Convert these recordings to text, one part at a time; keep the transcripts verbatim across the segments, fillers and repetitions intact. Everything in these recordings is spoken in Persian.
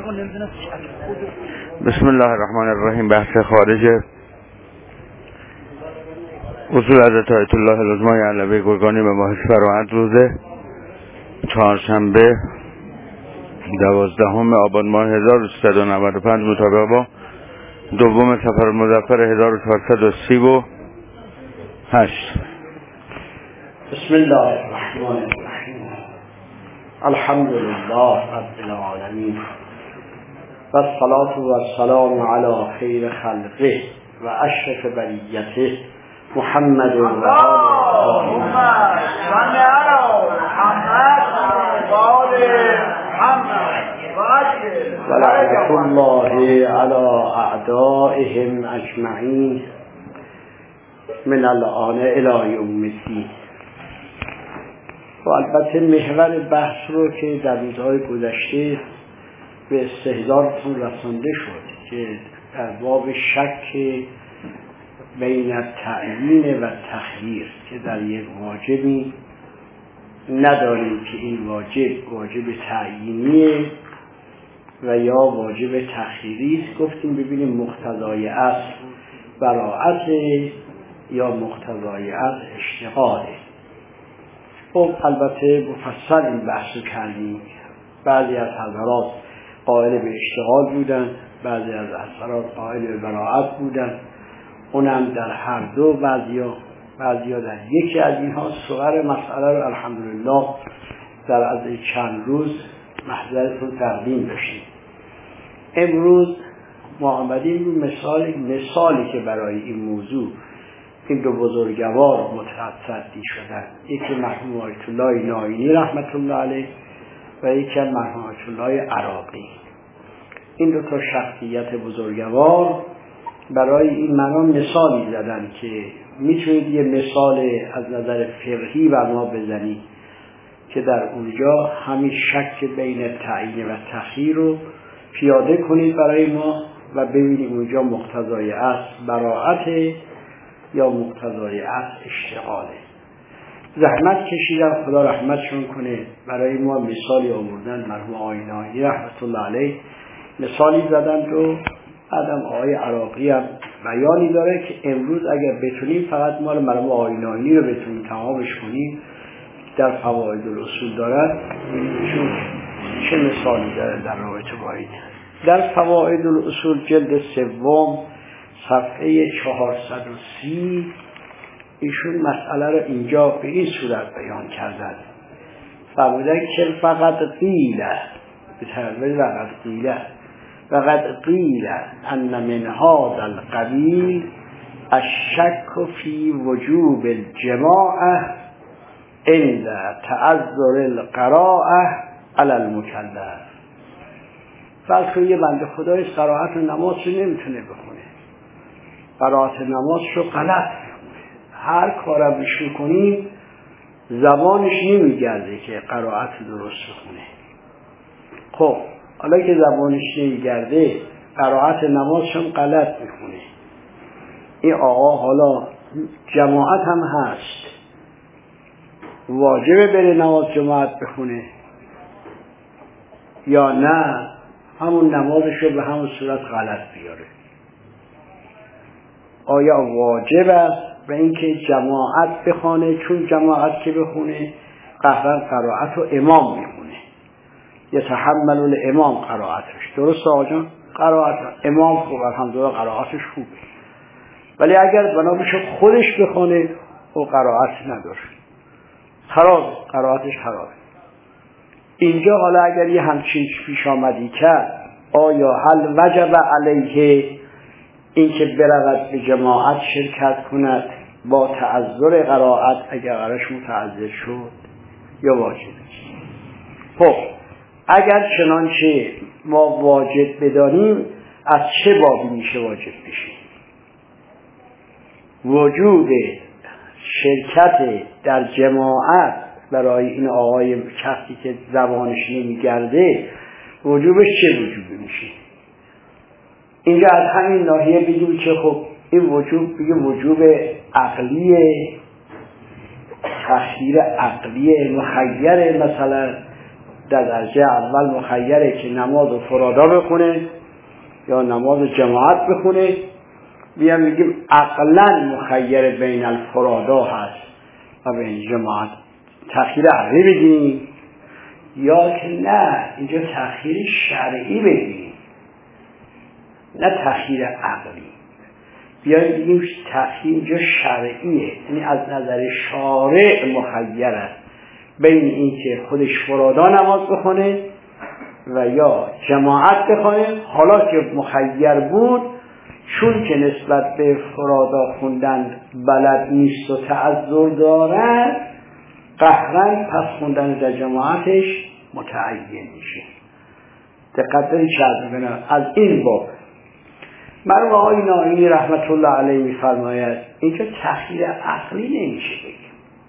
بسم الله الرحمن الرحیم. بحث خارج اصول حضرت آیت الله العظمای علوی گرگانی به ماه فراعد روز چهارشنبه دوازدهم آبان ماه هزار و سیصد و نود و پنج مطابق با دوم صفر المظفر هزار و چهارصد و سی و هشت. بسم الله الرحمن الرحیم. الحمد لله رب العالمین و الصلاة و السلام علی خیر خلقه و اشرف بریته محمد و آله و لعنت الله علی اعدائهم اجمعین من الآن الی یوم الدین. و البته محور بحث رو که در روزهای گذشته به استحضارتون رسانده شد که در باب شک بین تعیین و تخییر که در یک واجبی نداریم که این واجب واجب تعیینیه و یا واجب تخییری است. گفتیم ببینیم مقتضای اصل براءت یا مقتضای اصل اشتغاله. خب البته مفصل این بحثو کردیم. بعضی از حضرات قائل به اشتغال بودن، بعضی از حضرات قائل به براءت بودن، اونم در هر دو بعضیا بعضیا در یکی از اینها. صور مسئله رو الحمدلله در از چند روز محضرتون تقدیم داشتیم. امروز ما آمدیم رو مثال مثالی که برای این موضوع این دو بزرگوار متصدی شدن، یکی مرحوم آیت الله نائینی رحمت الله علیه و یکی مرحوم آیت الله عراقی. این دو تا شخصیت بزرگوار برای این معنا مثالی زدن که میتونید یه مثال از نظر فقهی بر ما بزنید که در اونجا همین شک بین تعیین و تخییر رو پیاده کنید برای ما و ببینید اونجا مقتضای اصل براءت یا مقتضای اصل اشتغاله. زحمت کشیدن، خدا رحمتشون کنه، برای ما مثالی آوردن. مرحوم آقای نائینی رحمت الله علیه مثالی زدن و بعدم آقای عراقی هم بیانی داره که امروز اگر بتونیم فقط مال مرحوم آقای نائینی رو بتونیم تمامش کنیم در فواید الاصول دارد. چون چه مثالی داره در رابطه با این؟ در فواید الاصول جلد سوم صفحه چهارصد و سی ایشون مسئله رو اینجا به این صورت بیان کردن. فرمودن که فقط قیله به تعبیر فقط قیله فقط قیله ان من هذا القبیل الشک فی وجوب الجماعه عند تعذر القراءه علی المکلف. فرض کنید یه بنده خدای قرائت نماز رو نمیتونه بخونه، قرائت نماز رو غلط، هر کارم بشون کنیم زبانش نمیگرده که قرائت درست بخونه. خب حالا که زبانش نمیگرده قرائت نمازش هم غلط میخونه. این آقا حالا جماعت هم هست، واجبه بره نماز جماعت بخونه یا نه همون نمازش رو به همون صورت غلط بیاره؟ آیا واجب است به اینکه جماعت بخونه؟ چون جماعت که بخونه قهرن قرائت رو امام میخونه، یتحمل الامام قرائتش. درست آجان قرائت امام خوب، الحمدلله قرائتش خوبه، ولی اگر بنا بشه خودش بخونه او قرائت نداره، خرابه، قرائتش خرابه. اینجا حالا اگر یه همچین پیش آمدی کرد، آیا هل وجب علیه این که برود به جماعت شرکت کند با تعذر قرائت اگر قرارش متعذر شد یا واجب؟ خب اگر چنانچه ما واجب بدانیم از چه بابی میشه واجب بشه؟ وجود شرکت در جماعت برای این آقای کسی که زبانش نمیگرده وجوبش چه وجوبی میشه؟ اینجا از همین ناحیه بگیم که خب این وجوب بگیم وجوب عقلیه، تخییر عقلیه، مخیر مثلا در درجه اول مخیره که نماز و فرادا بخونه یا نماز جماعت بخونه. بیان میگیم عقلا مخیر بین الفرادا هست و بین جماعت، تأخیر عقلی بگیریم یا که نه اینجا تأخیر شرعی بگیریم، نه تأخیر عقلی. بیایم بگیم تأخیر اینجا شرعیه، یعنی از نظر شارع مخیر است بین این که خودش فرادا نماز بخونه و یا جماعت بخونه. حالا که مخیر بود، چون که نسبت به فرادا خوندن بلد نیست و تعذر دارد، قهرن پس خوندن در جماعتش متعین میشه. دقت دارید چه عرض می‌کنم از این باب. مرحوم آقای ناینی رحمت الله علیه می‌فرماید اینجا تأخیر عقلی نمیشه بگیم.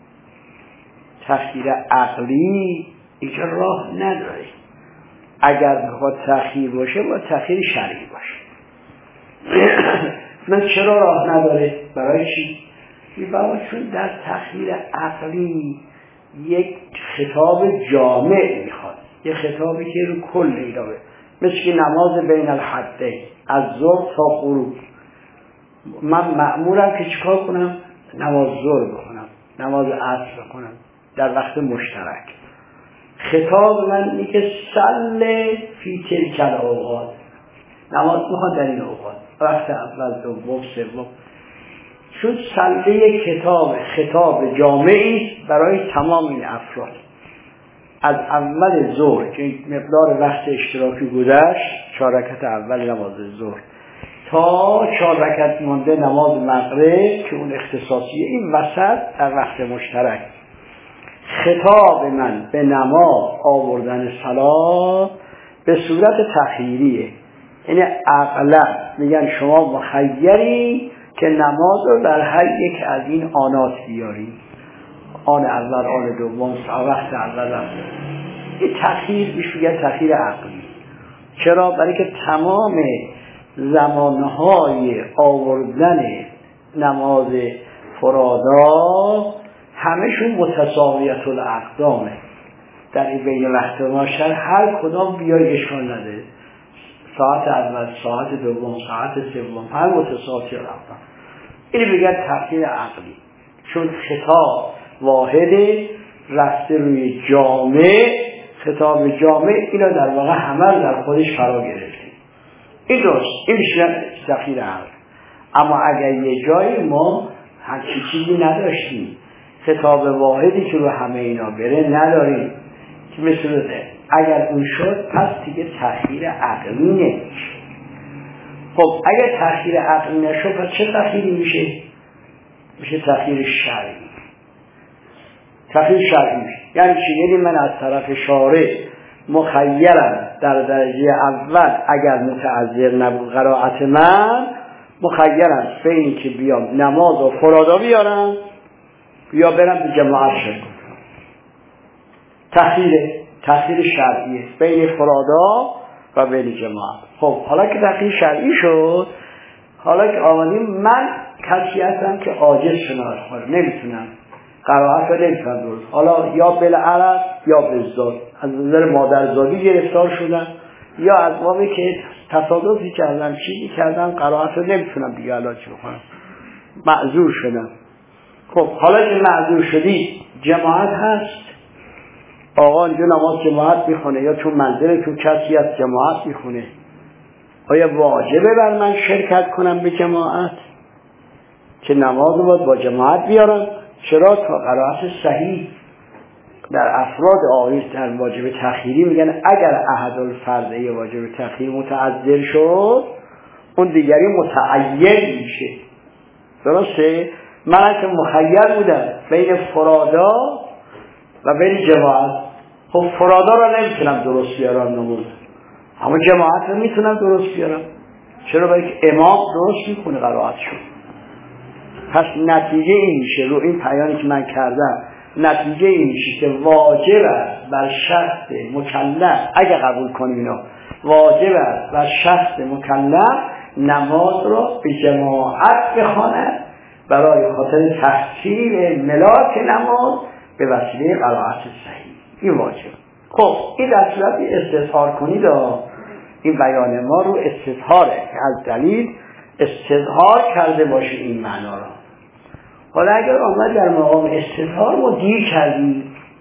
تأخیر عقلی اینجا راه نداره. اگر بخواد تأخیر باشه با تأخیر شرعی باشه. من چرا راه نداره؟ برای چی؟ می‌باید چون در تأخیر عقلی یک خطاب جامع میخواد، یک خطابی که رو کل ایرابه، مثل که نماز بین الحدین از ظهر تا غروب. من مأمورم که چیکار کنم؟ نماز ظهر بخونم، نماز عصر بخونم در وقت مشترک. خطاب من اینه که صل فی تلک الاوقات، نماز بخوان در این اوقات، وقت اول، دوم، سوم. چون صله کتاب خطاب جامعی برای تمام این افراد، از اول ظهر که مقدار وقت اشتراکی گذشت، چهار رکعت اول نماز ظهر، تا چهار رکعت مانده نماز مغرب که اون اختصاصیه، این وسط در وقت مشترک. خطاب من به نماز آوردن صلات به صورت تخییریه، یعنی عقلا میگن شما مخیری که نماز رو در هر یک از این آنات بیاری، آن اول، آن دوم، وقت اول، وقت این تأخیر میشه میگن تأخیر عقلی. چرا؟ برای که تمام زمانهای آوردن نماز فرادا همشون متساویت الاقدامه، در این بین وقت ماشر هر کدام بیای اشکال نداره، ساعت اول، ساعت دوم، ساعت سوم، هر متساویت الاقدام. اینو بگن تأخیر عقلی، چون خطاب واحده رفته روی جامع، خطاب جامع اینا در واقع همه در خودش فرا گرفته. این درست، این میشه تأخیر عقلی. اما اگر یه جایی ما همچین چیزی نداشتیم، خطاب واحدی که رو همه اینا بره نداریم، که مثل اگر اون شد پس دیگه تأخیر عقلی نمیشه. خب اگر تأخیر عقلی نشد پس چه تأخیری میشه؟ میشه تأخیر شرعی. تأخیر شرعی میشه یعنی چی؟ یعنی من از طرف شارع مخیرم در درجه اول، اگر متعذر نبود قرائت من، مخیرم به این که بیام نماز و فرادا بیارم یا برم به جماعت شرکت کنم. تأخیر تأخیر شرعیه بین فرادا و بین جماعت. خب حالا که تأخیر شرعی شد، حالا که آمدیم من کسی هستم که عاجز شناخت کنم، نمیتونم قرائت رو نمیتونم درست، حالا یا بالعرب یا بالذات، از نظر مادرزادی گرفتار شدم یا از بابی که تصادفی کردم، چیزی کردم، قرائت رو نمیتونم دیگه علاج بکنم، معذور شدم. خب حالا که معذور شدی، جماعت هست، آقا اینجا نماز جماعت میخونه یا تو منزل تو کسی از جماعت میخونه، آیا واجبه بر من شرکت کنم به جماعت که نماز رو باید با جماعت بیارم؟ چرا؟ تا قرائت صحیح در افراد آیه در واجب تأخیری میگن اگر احد الفرده واجب تأخیر متعذر شد، اون دیگری متعین میشه. درسته؟ من که مخیر بودم بین فرادا و بین جماعت، خب فرادا رو نمیتونم درست بیارم نماز، اما جماعت رو میتونم درست بیارم. چرا؟ برای که امام درست میکنه قرائت شد. پس نتیجه این میشه، رو این بیانی که من کردم، نتیجه این میشه که واجب است بر شخص مکلف، اگه قبول کنیم اینا، واجب است بر شخص مکلف نماز را به جماعت بخواند برای خاطر تحصیل ملاک نماز به وسیله قرائت صحیح. این واجب. خب این در صورتی استظهار کنید، این بیان ما رو استظهاره که از دلیل استظهار کرده باشه این معنا را. حالا اگر آمد در مقام استظهار ما دیر کردیم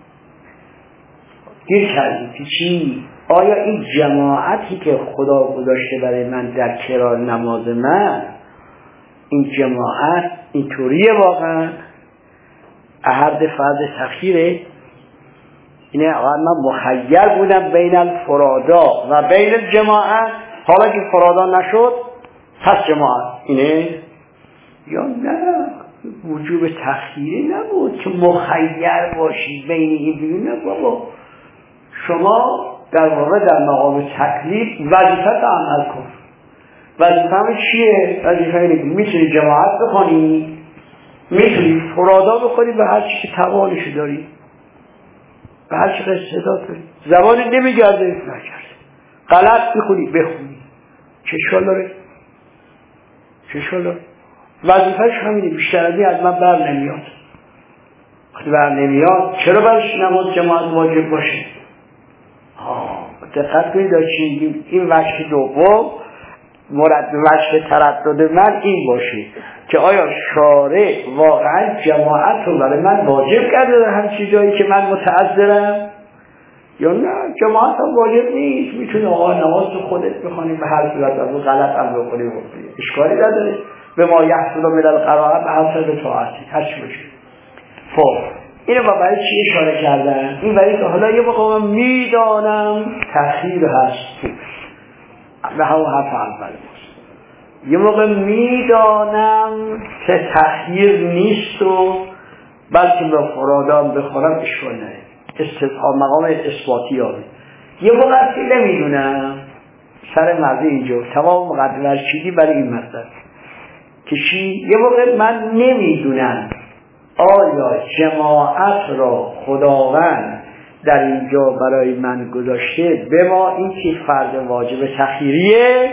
دیر کردیم که چی؟ آیا این جماعتی که خدا گذاشته برای من در کرار نماز من، این جماعت اینطوریه واقعا؟ احد فرض تخییره؟ اینه آقا من مخیر بودم بین الفرادا و بین الجماعت، حالا که فرادا نشد پس جماعت اینه؟ یا نه وجوب تخییری نبود که مخیر باشی بین این بیون. نه بابا، شما در واقع در مقام تکلیف وظیفت عمل کن. وظیفه همه چیه؟ وظیفه اینه که میتونی جماعت بخونی، میتونی فرادا بخونی به هر چی که توانشو داری، به هر چی که استعداد داری. زبان نمیگرده نکرده، غلط میخونی بخونی، چه اشکال داره؟ چه اشکال داره؟ وظیفهش همینه. بیشتر از این از من بر نمیاد. وقتی بر نمیاد چرا برش نماز جماعت واجب باشه؟ دقت کنید چی این وجه دوم مرد وجه تردد من این باشه که آیا شارع واقعا جماعت رو برای من واجب کرده در همچین جایی که من متعذرم، یا نه جماعت هم واجب نیست، میتونه آقا نماز تو خودت بخونی به هر صورت از غلط هم بخونی بخونی اشکالی نداره. به ما یحصل من القراءه به حسب طاعتی هر چی باشه. خب اینو با برای چی اشاره کردن؟ این برای که حالا یه موقع من میدانم تأخیر هست به همون حرف اول یه موقع میدانم که تأخیر نیست و بلکه به فرادام بخورم اشکال نه، استثاب مقام اثباتی یابه. یه موقع که نمیدونم سر مرضی اینجا تمام مقدمه چیدی برای این مطلب که چی؟ یه موقع من نمیدونم آیا جماعت را خداوند در اینجا برای من گذاشته به ما این که فرض واجب تخییریه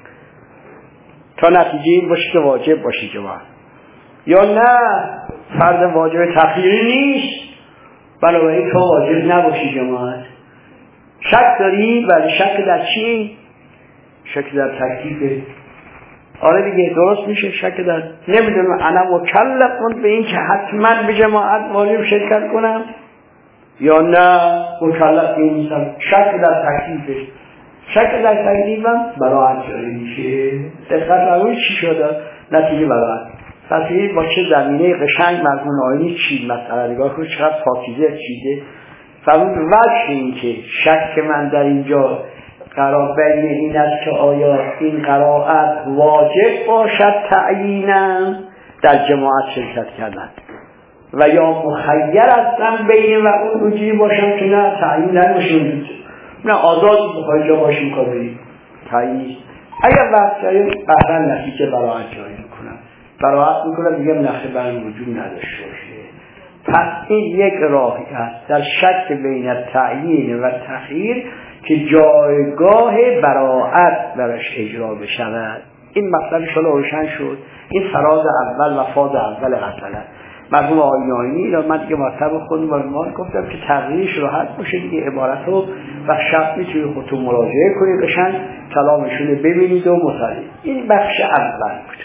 تا نتیجه این باشه که واجب باشه جماعت، یا نه فرض واجب تخییری نیست بنابراین تو واجب نباشی جماعت. شک داری؟ ولی شک در چی؟ شک در تکلیفه. آره دیگه درست میشه. شک در نمیدونم انا مکلفم به این که حتما به جماعت واجب شرکت کنم یا نه مکلف نیستم. شک در تکلیفه. شک در تکلیفم براعت جاری میشه. دقت نکنید چی شده نتیجه براعت. پس این با چه زمینه قشنگ مرگون آینی چی مسئله نگاه کنید چقدر پاکیزه چیده. فرمون وجه این که شک من در اینجا قرار بین این است که آیا این قرائت واجب باشد تعیینم در جماعت شرکت کردن و یا مخیر هستم بین و اون روجی باشم که نه تعیین نمیشون، نه آزاد بخواهی جا باشیم کاری تعیین. اگر وقت جایی بحرن نتیجه براعت جایی میکنم براعت میکنم میگم نخی برم وجود نداشته باشه. پس این یک راهی است در شک بین تعیین و تخییر که جایگاه براعت برش اجرا بشود. این مطلب شالا روشن شد. این فراز اول و فاز اول مسئله مرحوم آینی را من دیگه مطلب خودم با ما گفتم که تغییرش راحت باشه دیگه. عبارت رو و شب میتونید خودتون مراجعه کنید قشنگ کلامشون رو ببینید و مطالعه. این بخش اول بود.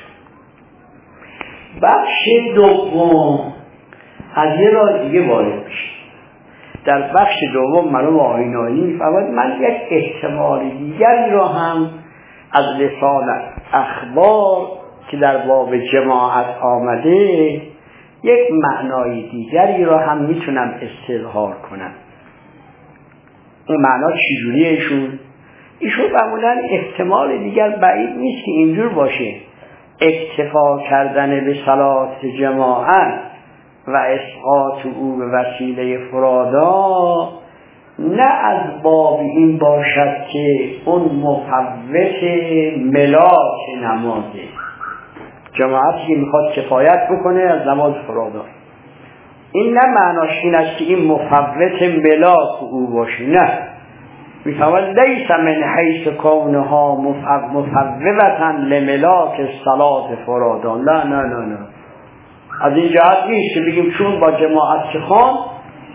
بخش دوم از یه راه دیگه وارد میشه. در بخش دوم مرحوم آینی میفرماید من یک احتمال دیگری را هم از لسان اخبار که در باب جماعت آمده یک معنای دیگری را هم میتونم استظهار کنم. اون معنا چجوریه ایشون؟ ایشون معمولا احتمال دیگر بعید نیست که اینجور باشه اکتفا کردن به صلات جماعت و اسقاط او به وسیله فرادا نه از باب این باشد که اون مفوت ملاک نمازه. جماعتی که میخواد کفایت بکنه از نماز فرادا این نه معناش این است که این مفوت ملاک او باشه، نه میفهمد لیس من حیث کونها مفوتا لملاک صلات فرادا. نه نه نه نه از این جهت نیست که بگیم چون با جماعت که خوان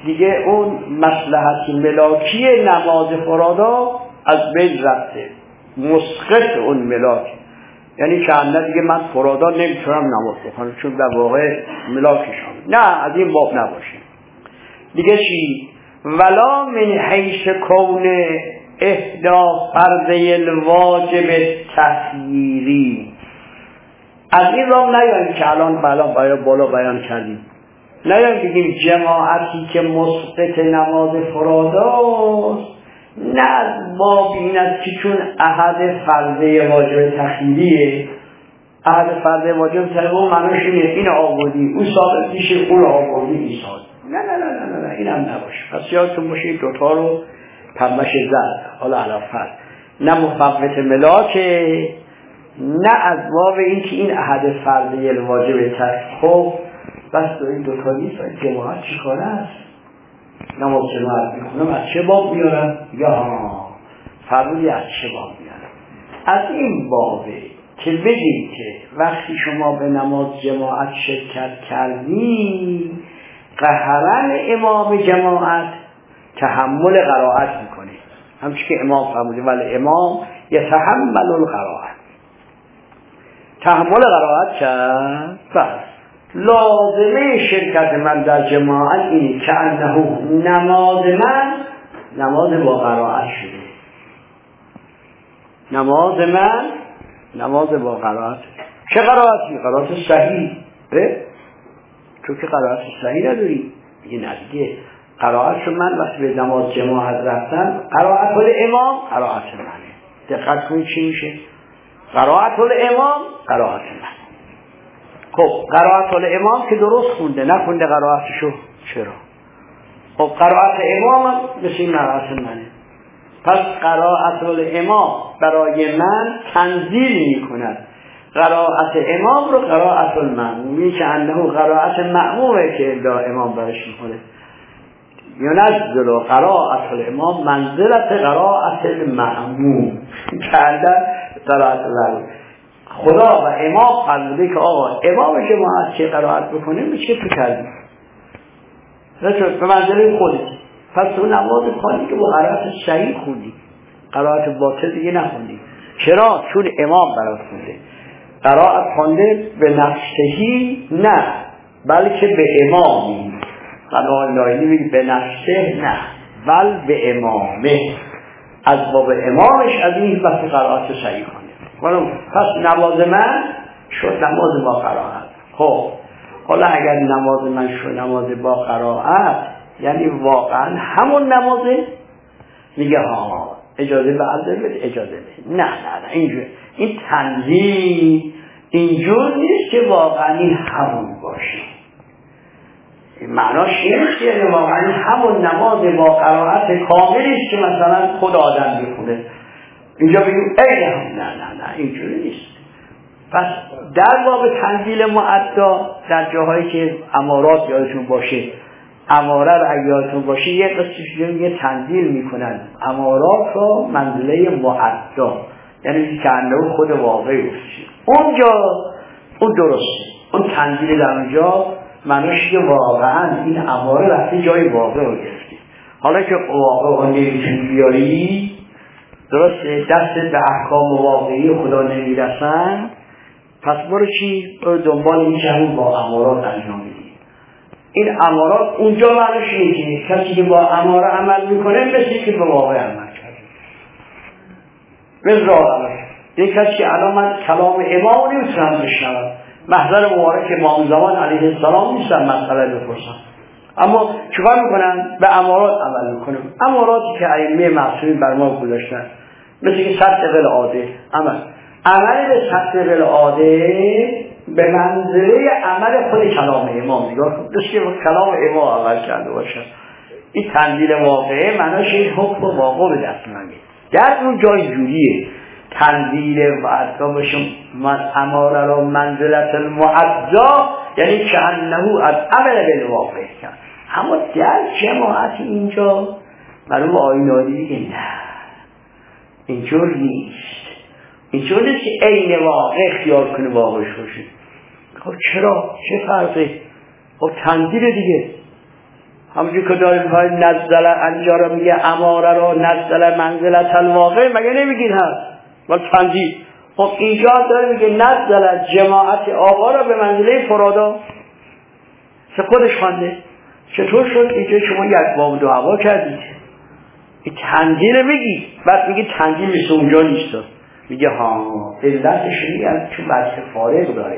دیگه اون مصلحت ملاکی نماز فرادا از بین رفته، مسقط اون ملاک، یعنی که الان دیگه من فرادا نمیتونم نماز بخونم چون در واقع ملاکشم، نه از این باب نباشه. دیگه چی؟ ولا من حیث کون اهدا فرضه الواجب تخییری، از این راه نیاییم که الان بالا بالا بالا بیان کردیم، نیاییم بگیم جماعتی که مسقط نماز فراداست نه از باب این است که چون احد فرضه واجب تخییریه، احد فرضه واجب تخییری معنیش اینه این آوردی او ثابت میشه اون آوردی ایثار، نه نه نه نه نه اینم نباشه. پس یادتون باشه این دوتا رو پرمش زد. حالا علافت نه مفوت ملاکه نه از باب این که این احد فرضه الواجب تخییری. خب بس این دوتا نیست، جماعت چی کاره است؟ نماز جماعت میکنم از چه باب میارم؟ یا فرمودی از چه باب میارم؟ از این بابه که بگیم که وقتی شما به نماز جماعت شرکت کردی قهرن امام جماعت تحمل قرائت میکنه، همچون که امام فرموده ولی امام یتحمل القرائت، تحمل قرائت کرد. بس لازمه شرکت من در جماعت اینه که انه نماز من نماز با قرائت شده، نماز من نماز با قرائت. چه قرائتی؟ قرائت صحیح. تو که قرائت صحیح نداری دیگه، ندیگه قرائت من وقتی به نماز جماعت رفتم قرائت الامام قرائت منه. دقت کنید چی میشه؟ قرائت الامام قرائت من. خب قرائت الامام که درست خونده نخونده قرائتشو چرا؟ خب قرائت امام مثل این قرائت منه، پس قرائت الامام برای من تنزیل می کند قرائت امام رو قرائت المأمومی که انه قرائت مأمومه که دا امام برش میکنه. ینزل قرائت الامام منزلت قرائت المأموم که اندر قرائت المأموم. خدا و امام فرموده که آقا امام جماعت چه قرائت بکنه میشه تو کردی رسول به منزله خودتی، پس تو نماز خواهی که با قرائت صحیح خوندی، قرائت باطل دیگه نخوندی. چرا؟ چون امام برات خونده. قرائت خونده به نفسهی نه بلکه به امامی، قرائت نایلی میگه به نفسه نه بل به امامه، از باب امامش از این وقت قرائت صحیح خونده. پس نماز من شد نماز با قرائت. خب حالا اگر نماز من شد نماز با قرائت یعنی واقعا همون نمازه؟ میگه ها اجازه بعد بده اجازه بده. نه نه نه اینجور این تنظیم اینجور نیست که واقعا این همون باشه. این معناش این نیست که واقعا همون نماز با قرائت کاملیست که مثلا خود آدم میخونه اینجا بگیم ای نه نه نه اینجوری نیست. پس در باب تنزیل معدا در جاهایی که امارات یادتون باشه، اماره رو یادتون باشه یه قسمش یه تنزیل میکنن امارات رو منزله معدا، یعنی که انه خود واقعی باشه. اونجا اون درسته، اون تنزیل در اونجا معنیش که واقعا این اماره رفته جای واقع رو گرفته. حالا که واقع رو نمیتونی بیاری درسته، دست به احکام واقعی خدا نمیرسن، پس برو چی؟ برو دنبال این همون با امارات انجام میدی. این امارات اونجا معنیش اینه که کسی که با اماره عمل میکنه مثل که به واقع عمل کرده. مثل راه عمل یک کسی که الان من کلام امام نمیتونم بشنوم، محضر مبارک امام زمان علیه السلام نیستم مسئله بپرسم، اما چیکار میکنن؟ به امارات عمل میکنن. اماراتی که ائمه معصومین بر ما گذاشتن مثل که سطح بالعاده عمل عمل به سطح بالعاده به منزله عمل خود کلام امام نگاه کن، دست که کلام امام عمل کرده باشه. این تنزیل واقعه معناش این حکم واقع به دست نمیاد. در اون جای جوریه تنزیل معدا باشه اماره را منزلت المعدا، یعنی که انه از عمل بالواقع کرد. اما در جماعت اینجا معلوم آیینالی دیگه نه اینجور نیست، اینجور نیست که عین واقع اختیار کنه واقعش باشه. خب چرا؟ چه فرقه؟ خب تنزیل دیگه همونجور که داریم های نزل انجا رو میگه اماره رو نزل منزلت الواقع، مگه نمیگین هست ولی تنزیل. خب اینجا داره میگه نزل جماعت آقا رو به منزله فرادا، چه خودش خوانده. چطور شد اینجا شما یک باب دو هوا کردید؟ این تنزیل میگی، بعد میگه تنزیل مثل اونجا نیست. میگه ها علتش میگه چون وجه فارغ داره،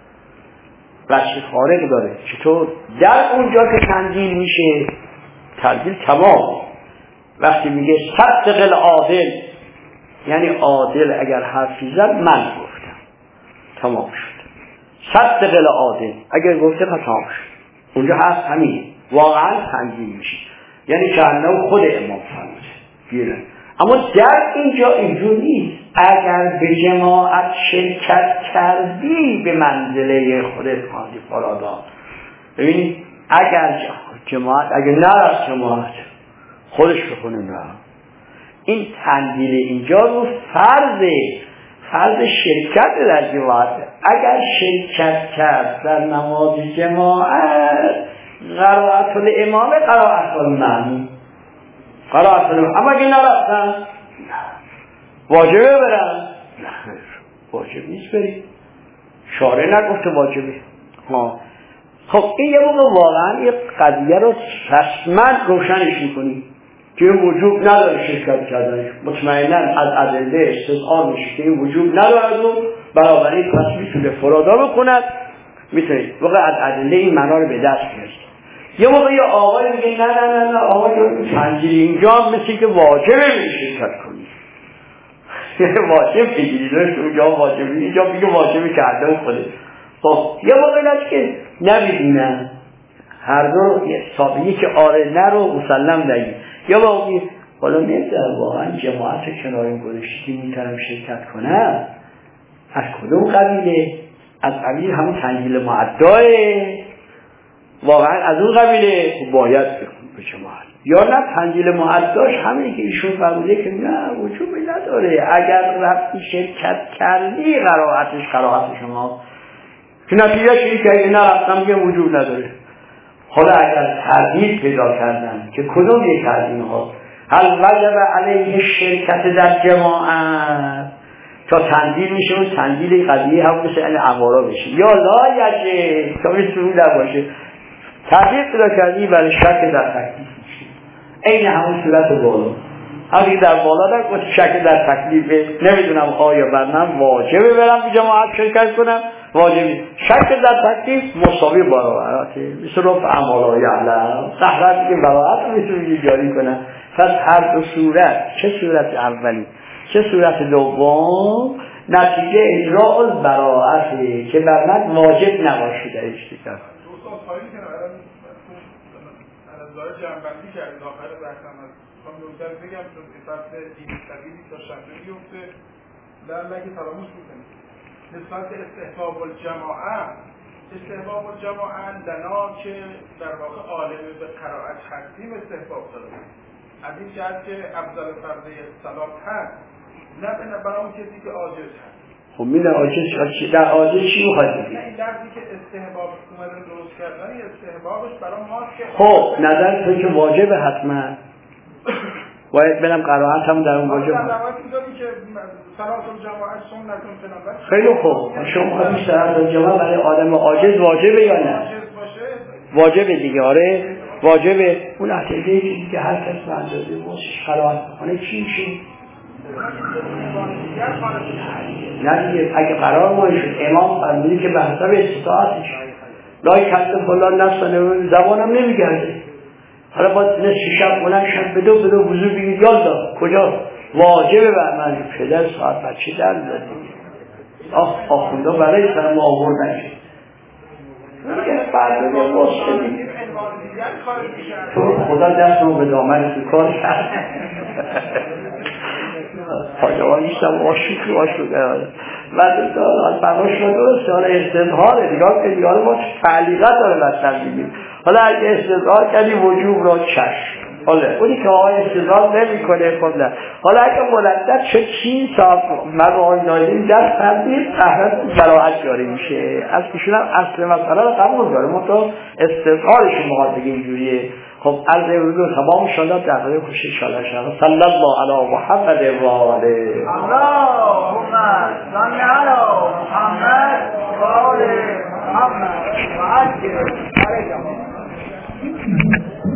وجه فارغ داره. چطور؟ در اونجا که تنزیل میشه، تنزیل تمام. وقتی میگه صدق العادل، یعنی عادل اگر حرفی زد من گفتم تمام شد. صدق العادل اگر گفته تمام شد. اونجا هست همین واقعا تنزیل میشه، یعنی که انه خود امام فرموده. اما در اینجا اینجور نیست. اگر به جماعت شرکت کردی به منزله خودت خواندی فرادا. ببینید اگر جماعت اگر نرفت جماعت خودش بخونه نه. این تنزیل اینجا رو فرض فرض شرکت در جماعت. اگر شرکت کرد در نماز جماعت قرائت الامام قرائت المأموم قرائت الامام. اما اگه نرفتن واجبه برن؟ نه واجب نیست برید، شارع نگفته واجبه. ها خب این یه موقع واقعا یه قضیه رو رسما روشنش میکنی که این وجوب نداره شرکت کردنش. مطمئنا از ادله استدعا میشه که این وجوب نداره و بنابراین پس میتونه فرادا بکند. میتونید واقعا از ادله این معنا رو به دست بیارید. یه موقع یه آقای میگه نه نه نه نه آقا تنزیل اینجا مثل که واجبه شرکت کنی. واجب بگیری داشت اونجا واجبه، اینجا میگه واجبه کرده و خوده. خب یه موقع هست که نبیدینن هر دو سابقی که آره نه رو مسلم نگی. یا واقعی حالا نمیدار واقعا جماعت کناریم گذاشتی میتونم شرکت کنم. از کدوم قبیله؟ از قبیل همون تنزیل معداه، واقعا از اون قبیله باید بخون به جماعت. یا نه تنزیل معداش همینی که ایشون فرموده که نه وجوبی نداره. اگر رفتی شرکت کردی قرائتش قرائت شما که نتیجهش اینه که اگه نرفتم میگه وجوب نداره. حالا اگر تردید پیدا کردن که کدوم یک تردید ها هل وجب علیه شرکت در جماعت تا تنزیل میشه و تنزیل قضیه هم مثل این امارا بشه یا لا یجه تا میتونی در باشه. تردید پیدا کردی برای شک در تکلیف میشه این همون صورت بالا. همین در بالا در گفت شک در تکلیف نمیدونم آیا بر من واجبه برم به جماعت شرکت کنم واجبی. شک در تکلیف مساوی براعته مثل رفع امالا یعلم صحرت که براعت رو میتونی جاری کنم. پس هر دو صورت چه صورت اولی چه صورت دوم نتیجه اجراء البراعته که بر من واجب نباشه در اشتکار. دوستان خواهی کنم از داره جمعبندی کردید آخر بحثم از خواهم نوزر بگم چون صفت دینی طبیعی تا شنبه بیفته در لگه فراموش میکنید نسبت استحباب الجماعه استحباب الجماعه لنا که در واقع عالم به قرائت هستیم استحباب داره از این جهت که افضل فرضه صلات هست نه به برای اون کسی که عاجز هست. خب میدن عاجز در عاجز چی میخواد بگید؟ این لفظی که استحباب اومدن درست کردن استحبابش برای ماست که خب نظر تو که واجبه حتما باید برم قرائت هم در اون واجب در روایت می‌دونی که صلات الجماعه سنت فلان. خیلی خوب شما خودش صلات الجماعه برای آدم عاجز واجبه یا نه؟ واجبه دیگه. آره واجبه. اون احتیاجی چیزی که هر کس به اندازه وسعش قرائت کنه چی میشه؟ نه دیگه اگه قرار ما شد امام فرمودی که به حسب استطاعتش لا یکلف الله نفسا الا زبانم نمیگرده. حالا با نصف شب بلند شب بدو بدو وضو بگید یالدا کجا واجبه بر من پدر ساعت بچه در داده آخ آخونده برای سر ما آوردن شد میگه فرده با واسه دیگه تو خدا دست رو به دامن تو کار کرد پاجوان نیستم آشوکی آشوک و فرماش رو درسته. حالا استظهاره دیگه که دیگه ما تعلیقات داره بستن دیگه. حالا اگه استظهار کردی وجوب را چشم حالا اونی که آقای استظهار نمی کنه خب نه. حالا اگه ملدد چه چی صاحب من رو آقای نایدین دست کردید تحرد براعت جاری میشه. از کشون هم اصل مسئله رو قبول داره منطقه استظهارش مقاد بگه اینجوریه. خب عرض امروز تمام شد در قدر خوش انشاءالله شد صلی الله علی محمد و آله اللهم صل علی محمد و آل محمد و عجل فرجهم